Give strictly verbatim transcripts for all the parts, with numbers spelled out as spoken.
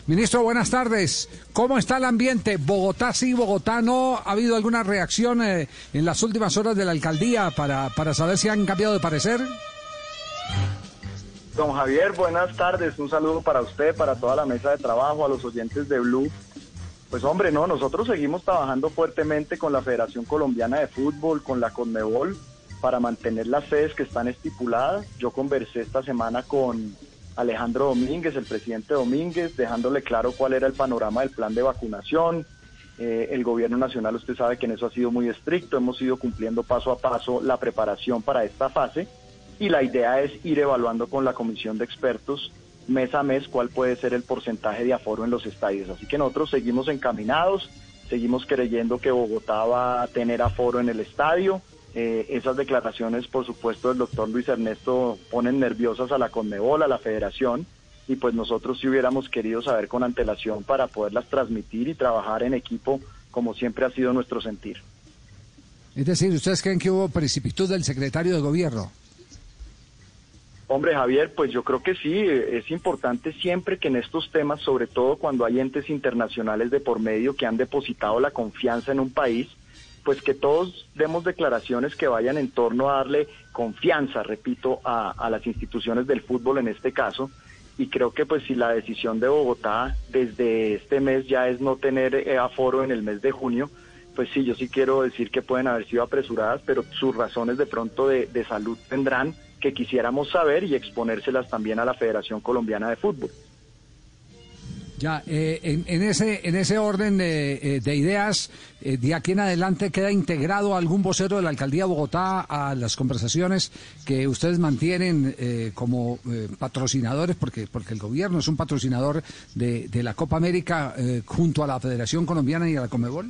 Ministro, buenas tardes. ¿Cómo está el ambiente? ¿Bogotá sí, Bogotá no? ¿Ha habido alguna reacción eh, en las últimas horas de la alcaldía para, para saber si han cambiado de parecer? Don Javier, buenas tardes. Un saludo para usted, para toda la mesa de trabajo, a los oyentes de Blue. Pues hombre, no, nosotros seguimos trabajando fuertemente con la Federación Colombiana de Fútbol, con la Conmebol, para mantener las sedes que están estipuladas. Yo conversé esta semana con Alejandro Domínguez, el presidente Domínguez, dejándole claro cuál era el panorama del plan de vacunación. Eh, el gobierno nacional, usted sabe que en eso ha sido muy estricto, hemos ido cumpliendo paso a paso la preparación para esta fase y la idea es ir evaluando con la comisión de expertos mes a mes cuál puede ser el porcentaje de aforo en los estadios. Así que nosotros seguimos encaminados, seguimos creyendo que Bogotá va a tener aforo en el estadio. Eh, esas declaraciones, por supuesto, del doctor Luis Ernesto ponen nerviosas a la Conmebol, a la Federación, y pues nosotros sí hubiéramos querido saber con antelación para poderlas transmitir y trabajar en equipo como siempre ha sido nuestro sentir. Es decir, ¿ustedes creen que hubo precipitud del secretario de Gobierno? Hombre, Javier, pues yo creo que sí, es importante siempre que en estos temas, sobre todo cuando hay entes internacionales de por medio que han depositado la confianza en un país, pues que todos demos declaraciones que vayan en torno a darle confianza, repito, a, a las instituciones del fútbol en este caso, y creo que pues si la decisión de Bogotá desde este mes ya es no tener eh, aforo en el mes de junio, pues sí, yo sí quiero decir que pueden haber sido apresuradas, pero sus razones de pronto de, de salud tendrán que quisiéramos saber y exponérselas también a la Federación Colombiana de Fútbol. Ya, eh, en, en ese en ese orden de, de ideas, eh, de aquí en adelante queda integrado algún vocero de la Alcaldía de Bogotá a las conversaciones que ustedes mantienen eh, como eh, patrocinadores, porque porque el gobierno es un patrocinador de, de la Copa América eh, junto a la Federación Colombiana y a la Conmebol.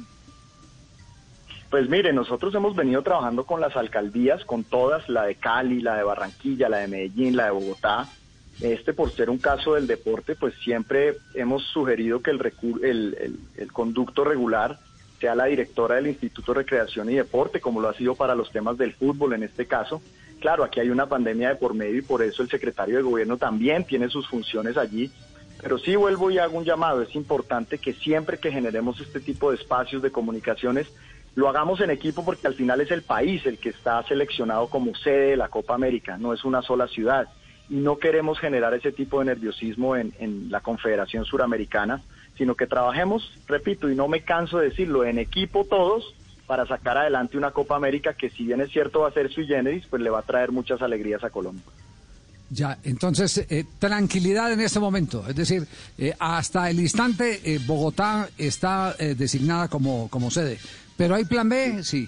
Pues mire, nosotros hemos venido trabajando con las alcaldías, con todas, la de Cali, la de Barranquilla, la de Medellín, la de Bogotá. Este, por ser un caso del deporte, pues siempre hemos sugerido que el, recu- el, el, el conducto regular sea la directora del Instituto de Recreación y Deporte, como lo ha sido para los temas del fútbol en este caso. Claro, aquí hay una pandemia de por medio y por eso el secretario de Gobierno también tiene sus funciones allí. Pero sí vuelvo y hago un llamado, es importante que siempre que generemos este tipo de espacios de comunicaciones, lo hagamos en equipo porque al final es el país el que está seleccionado como sede de la Copa América, no es una sola ciudad. Y no queremos generar ese tipo de nerviosismo en, en la Confederación Suramericana, sino que trabajemos, repito, y no me canso de decirlo, en equipo todos, para sacar adelante una Copa América que si bien es cierto va a ser sui generis, pues le va a traer muchas alegrías a Colombia. Ya, entonces, eh, tranquilidad en este momento, es decir, eh, hasta el instante eh, Bogotá está eh, designada como, como sede, pero ¿hay plan B? Sí.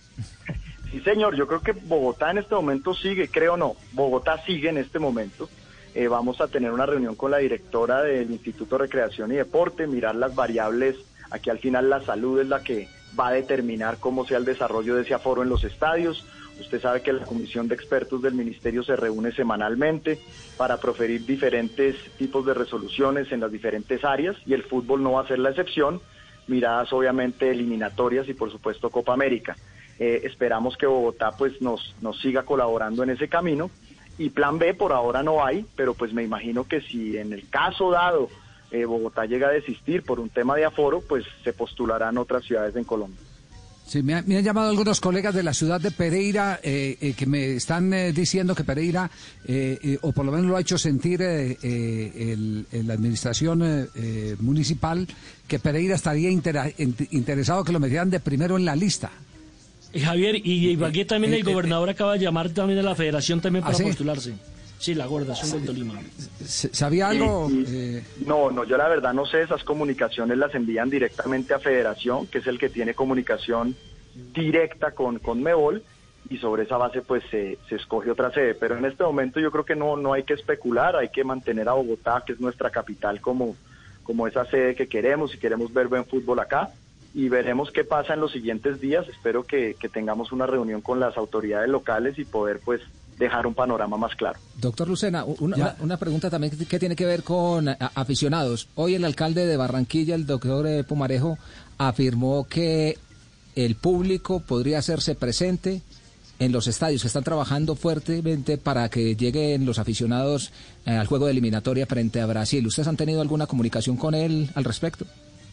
Sí, señor, yo creo que Bogotá en este momento sigue, creo no, Bogotá sigue en este momento. Eh, vamos a tener una reunión con la directora del Instituto de Recreación y Deporte, mirar las variables, aquí al final la salud es la que va a determinar cómo sea el desarrollo de ese aforo en los estadios. Usted sabe que la comisión de expertos del ministerio se reúne semanalmente para proferir diferentes tipos de resoluciones en las diferentes áreas y el fútbol no va a ser la excepción, miradas obviamente eliminatorias y por supuesto Copa América. Eh, esperamos que Bogotá pues nos, nos siga colaborando en ese camino y plan B por ahora no hay, pero pues me imagino que si en el caso dado eh, Bogotá llega a desistir por un tema de aforo, pues se postularán otras ciudades en Colombia. Sí, me, ha, me han llamado algunos colegas de la ciudad de Pereira eh, eh, que me están eh, diciendo que Pereira, eh, eh, o por lo menos lo ha hecho sentir eh, eh, el, el, la administración eh, eh, municipal, que Pereira estaría intera, interesado que lo metieran de primero en la lista. Eh, Javier, y Ibagué también, el gobernador acaba de llamar también a la federación también para ¿Ah, sí? postularse. Sí, la gorda, son del Tolima. ¿Sabía algo? Sí, sí. Eh... No, no, yo la verdad no sé, esas comunicaciones las envían directamente a Federación, que es el que tiene comunicación directa con Conmebol, y sobre esa base pues se, se escoge otra sede, pero en este momento yo creo que no, no hay que especular, hay que mantener a Bogotá, que es nuestra capital, como, como esa sede que queremos, y queremos ver buen fútbol acá, y veremos qué pasa en los siguientes días. Espero que, que tengamos una reunión con las autoridades locales y poder pues dejar un panorama más claro. Doctor Lucena, una, una, una pregunta también que tiene que ver con a, aficionados. Hoy el alcalde de Barranquilla, el doctor eh, Pumarejo, afirmó que el público podría hacerse presente en los estadios, que están trabajando fuertemente para que lleguen los aficionados eh, al juego de eliminatoria frente a Brasil. ¿Ustedes han tenido alguna comunicación con él al respecto?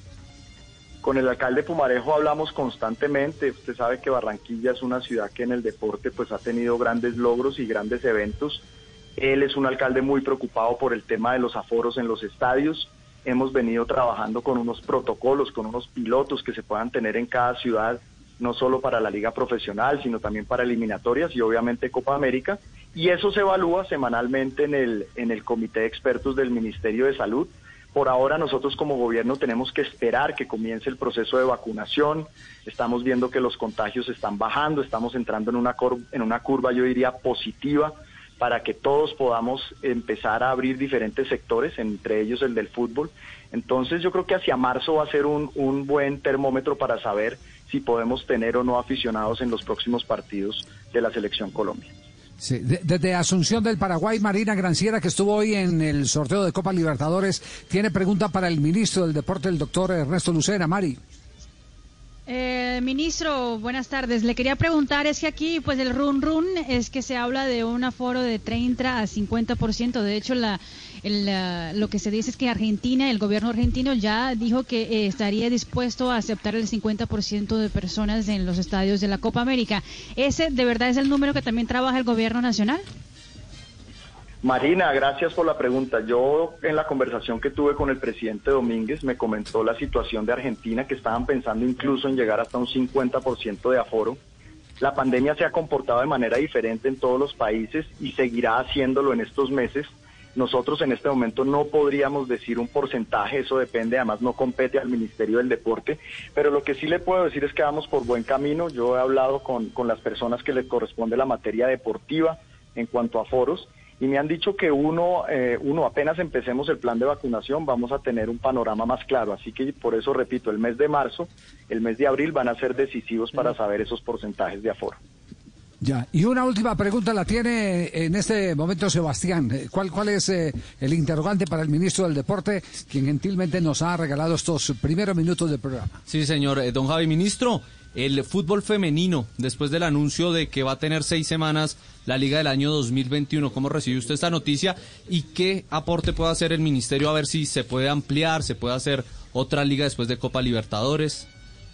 Con el alcalde Pumarejo hablamos constantemente. Usted sabe que Barranquilla es una ciudad que en el deporte pues ha tenido grandes logros y grandes eventos. Él es un alcalde muy preocupado por el tema de los aforos en los estadios. Hemos venido trabajando con unos protocolos, con unos pilotos que se puedan tener en cada ciudad, no solo para la liga profesional, sino también para eliminatorias y obviamente Copa América. Y eso se evalúa semanalmente en el, en el comité de expertos del Ministerio de Salud. Por ahora nosotros como gobierno tenemos que esperar que comience el proceso de vacunación. Estamos viendo que los contagios están bajando, estamos entrando en una, cor- en una curva, yo diría, positiva, para que todos podamos empezar a abrir diferentes sectores, entre ellos el del fútbol. Entonces yo creo que hacia marzo va a ser un, un buen termómetro para saber si podemos tener o no aficionados en los próximos partidos de la Selección Colombia. Sí, de, desde Asunción del Paraguay, Marina Granciera, que estuvo hoy en el sorteo de Copa Libertadores, tiene pregunta para el ministro del Deporte, el doctor Ernesto Lucena. Mari. Eh, ministro, buenas tardes. Le quería preguntar, es que aquí pues el run run es que se habla de un aforo de treinta a cincuenta por ciento. De hecho, la, el, la, lo que se dice es que Argentina, el gobierno argentino ya dijo que eh, estaría dispuesto a aceptar el cincuenta por ciento de personas en los estadios de la Copa América. ¿Ese de verdad es el número que también trabaja el gobierno nacional? Marina, gracias por la pregunta. Yo en la conversación que tuve con el presidente Domínguez me comentó la situación de Argentina, que estaban pensando incluso en llegar hasta un cincuenta por ciento de aforo. La pandemia se ha comportado de manera diferente en todos los países y seguirá haciéndolo en estos meses. Nosotros en este momento no podríamos decir un porcentaje, eso depende, además no compete al Ministerio del Deporte, pero lo que sí le puedo decir es que vamos por buen camino. Yo he hablado con, con las personas que les corresponde la materia deportiva en cuanto a aforos, y me han dicho que uno, eh, uno apenas empecemos el plan de vacunación vamos a tener un panorama más claro, así que por eso repito, el mes de marzo, el mes de abril van a ser decisivos para saber esos porcentajes de aforo. Ya, y una última pregunta la tiene en este momento Sebastián. ¿Cuál, cuál es eh, el interrogante para el ministro del Deporte, quien gentilmente nos ha regalado estos primeros minutos del programa? Sí, señor. Eh, don Javi, ministro, el fútbol femenino, después del anuncio de que va a tener seis semanas la Liga del año dos mil veintiuno, ¿cómo recibe usted esta noticia y qué aporte puede hacer el ministerio a ver si se puede ampliar, se puede hacer otra liga después de Copa Libertadores?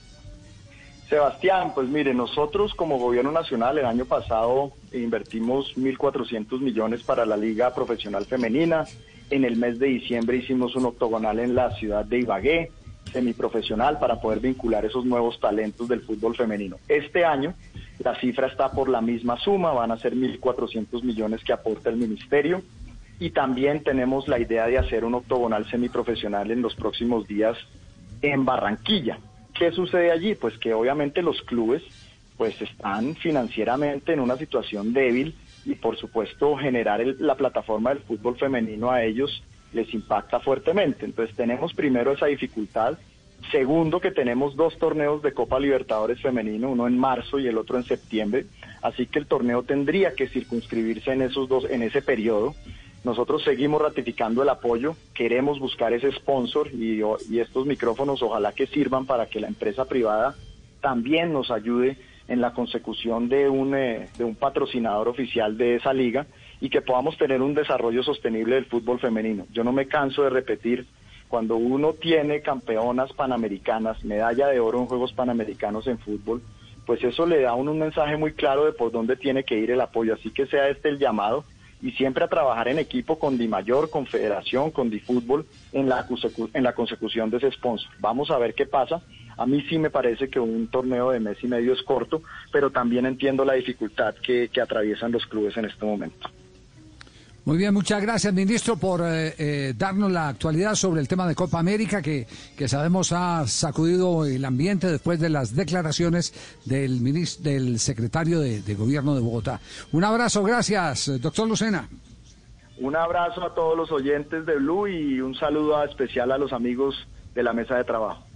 Sebastián, pues mire, nosotros como gobierno nacional el año pasado invertimos mil cuatrocientos millones para la Liga Profesional Femenina. En el mes de diciembre hicimos un octogonal en la ciudad de Ibagué, semiprofesional, para poder vincular esos nuevos talentos del fútbol femenino. Este año la cifra está por la misma suma, van a ser mil cuatrocientos millones que aporta el ministerio, y también tenemos la idea de hacer un octogonal semiprofesional en los próximos días en Barranquilla. ¿Qué sucede allí? Pues que obviamente los clubes pues están financieramente en una situación débil y por supuesto generar el, la plataforma del fútbol femenino a ellos les impacta fuertemente. Entonces tenemos primero esa dificultad. Segundo, que tenemos dos torneos de Copa Libertadores femenino, uno en marzo y el otro en septiembre, así que el torneo tendría que circunscribirse en esos dos, en ese periodo. Nosotros seguimos ratificando el apoyo, queremos buscar ese sponsor y, y estos micrófonos ojalá que sirvan para que la empresa privada también nos ayude en la consecución de un, eh, de un patrocinador oficial de esa liga y que podamos tener un desarrollo sostenible del fútbol femenino. Yo no me canso de repetir, cuando uno tiene campeonas panamericanas, medalla de oro en Juegos Panamericanos en fútbol, pues eso le da a uno un mensaje muy claro de por dónde tiene que ir el apoyo, así que sea este el llamado, y siempre a trabajar en equipo con Dimayor, con Federación, con Difútbol, en la, en la consecución de ese sponsor. Vamos a ver qué pasa. A mí sí me parece que un torneo de mes y medio es corto, pero también entiendo la dificultad que, que atraviesan los clubes en este momento. Muy bien, muchas gracias, ministro, por eh, eh, darnos la actualidad sobre el tema de Copa América, que, que sabemos ha sacudido el ambiente después de las declaraciones del ministro, del secretario de, de Gobierno de Bogotá. Un abrazo, gracias, doctor Lucena. Un abrazo a todos los oyentes de Blue y un saludo especial a los amigos de la mesa de trabajo.